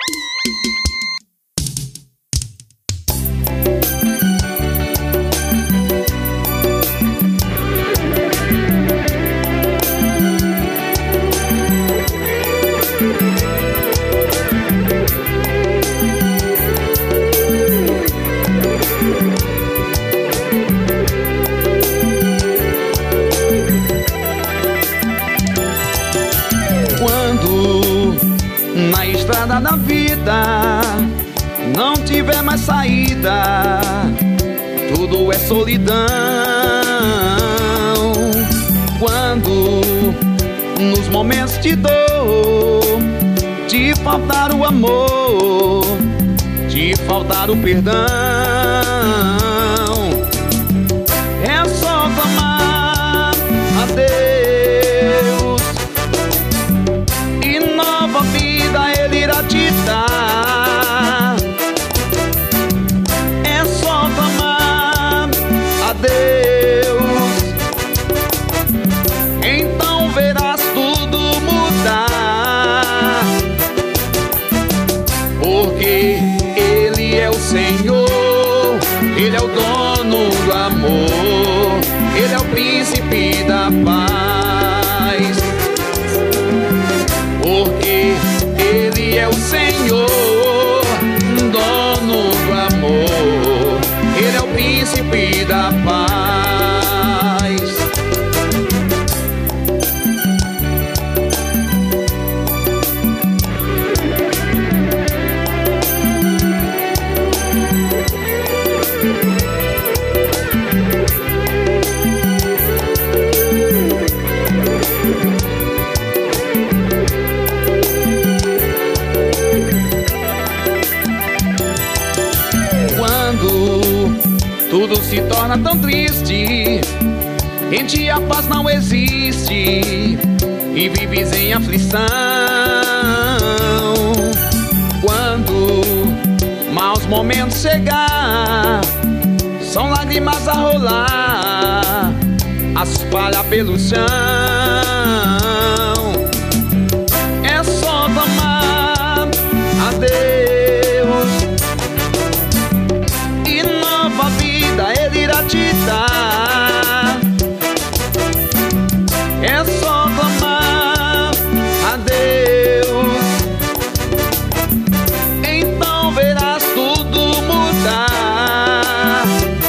Na estrada da vida não tiver mais saída, tudo é solidão. Quando nos momentos de dor te faltar o amor, te faltar o perdão, é só clamar a Deus e nova vida Ele irá te dar. É só clamar a Deus, então verás tudo mudar, porque Ele é o Senhor, Ele é o dono do amor, Ele é o príncipe da paz, porque Ele é o Senhor, dono do amor, Ele é o príncipe da paz. Tudo se torna tão triste, em ti a paz não existe e vives em aflição. Quando maus momentos chegar, são lágrimas a rolar, a se espalhar pelo chão. É só clamar a Deus e nova vida Ele irá te dar. É só clamar a Deus, então verás tudo mudar,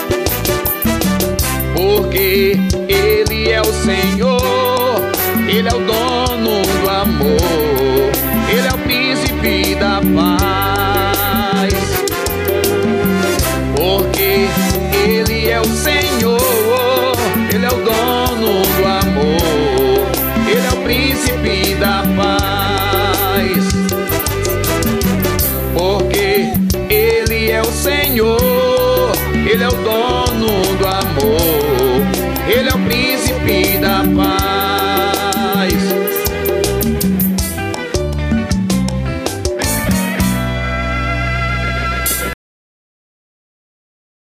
porque Ele é o Senhor, Ele é o dono do amor, Ele é o príncipe da paz, porque Ele é o Senhor, Ele é o dono do amor, Ele é o príncipe da paz, porque Ele é o Senhor, Ele é o dono do amor, Ele é o príncipe da paz.